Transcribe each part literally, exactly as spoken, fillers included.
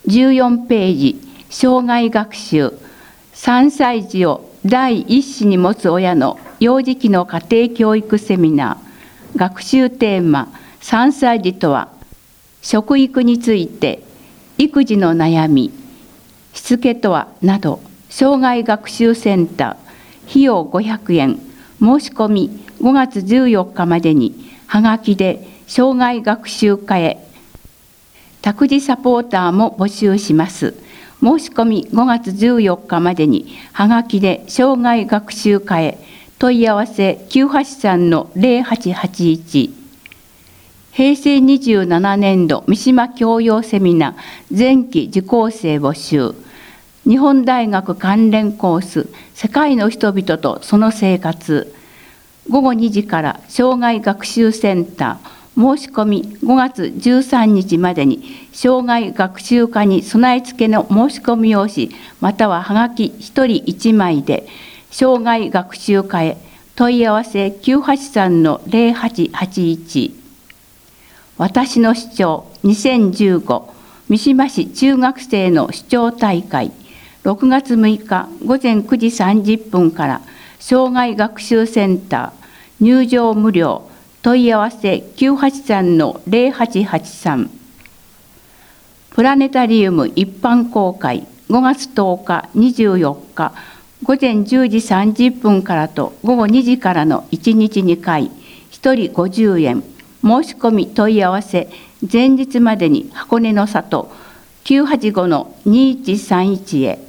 じゅうよんページ、障害学習。さんさい児を第一子に持つ親の幼児期の家庭教育セミナー。学習テーマ、さんさい児とは、食育について、育児の悩み、しつけとはなど、障害学習センター、費用ごひゃくえん、申し込みごがつじゅうよっかまでに、はがきで障害学習課へ、託児サポーターも募集します。申し込みごがつじゅうよっかまでに、はがきで障害学習課へ、問い合わせきゅうはちさんのゼロはちはちいち。へいせいにじゅうななねんど三島教養セミナー前期受講生募集。日本大学関連コース、世界の人々とその生活。ごごにじから障害学習センター、申し込みごがつじゅうさんにちまでに、障害学習課に備え付けの申し込み用紙、またははがきひとりいちまいで、障害学習課へ、問い合わせきゅうはちさんのゼロはちはちいち。私の主張にせんじゅうご三島市中学生の主張大会、ろくがつむいかごぜんくじさんじゅっぷんから、障害学習センター、入場無料、問い合わせきゅうはちさんのゼロはちはちさん。プラネタリウム一般公開、ごがつとおかにじゅうよっか、ごぜんじゅうじさんじゅっぷんからとごごにじからのいちにちにかい、ひとりごじゅうえん。申し込み問い合わせ、前日までに箱根の里きゅうはちごのにいちさんいちへ。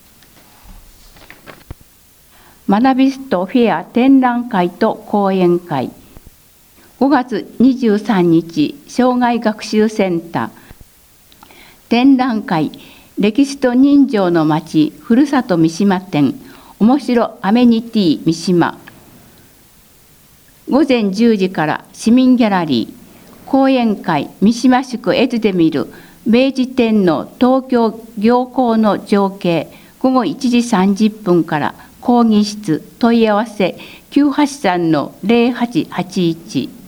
学びストフェア展覧会と講演会。ごがつにじゅうさんにち、障害学習センター。展覧会、歴史と人情の町、ふるさと三島展、おもしろアメニティ三島。ごぜんじゅうじから市民ギャラリー、講演会、三島宿絵図で見る明治天皇東京行幸の情景、ごごいちじさんじゅっぷんから講義室、問い合わせきゅうはちさんのゼロはちはちいち。